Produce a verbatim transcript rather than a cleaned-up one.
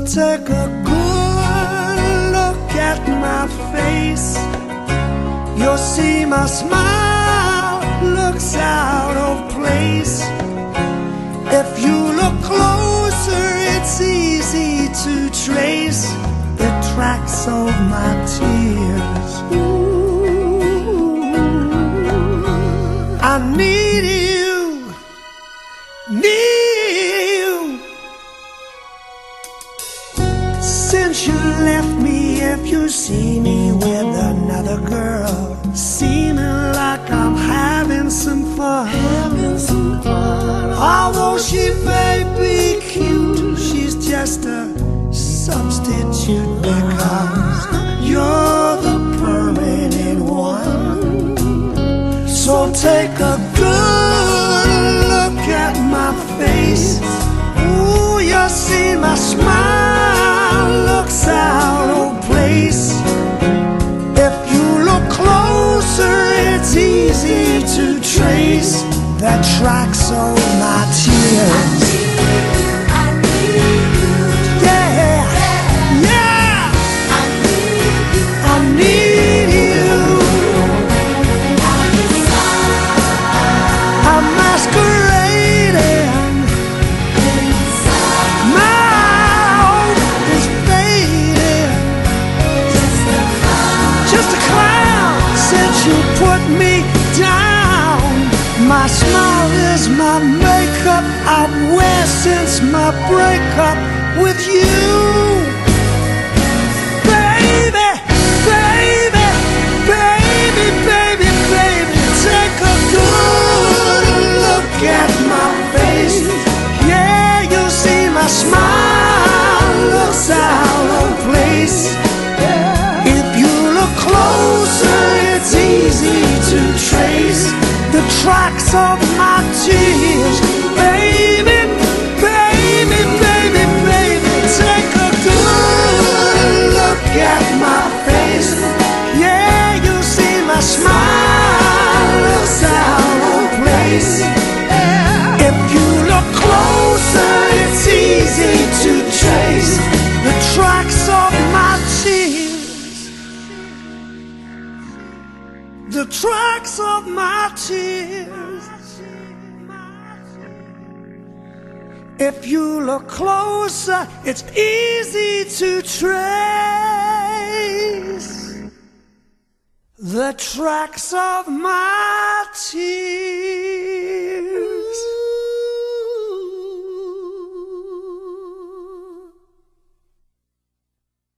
take a good look at my face. You'll see my smile looks out of place. If you look closer, it's easy to trace the tracks of my tears. Ooh, I need you, need you. Since you left me, if you see me with another girl, seeming like I'm having some fun, having some fun. Although she may be cute, she's just a substitute, because you're the permanent one. So take a good look at my face. Ooh, you'll see my smile looks out of place. If you look closer, it's easy to trace the tracks of my tears. My smile is my makeup I wear since my breakup with you. Baby, baby, baby, baby, baby, take a good look at my face. Yeah, you'll see my smile looks out of place. If you look closer, it's easy to trace the tracks of my tears. Baby, baby, baby, baby, take a good look at my face. Yeah, you'll see my smile looks out of place. If you look closer, it's easy to trace the tracks of my tears. The tracks of my tears. If you look closer, it's easy to trace the tracks of my tears.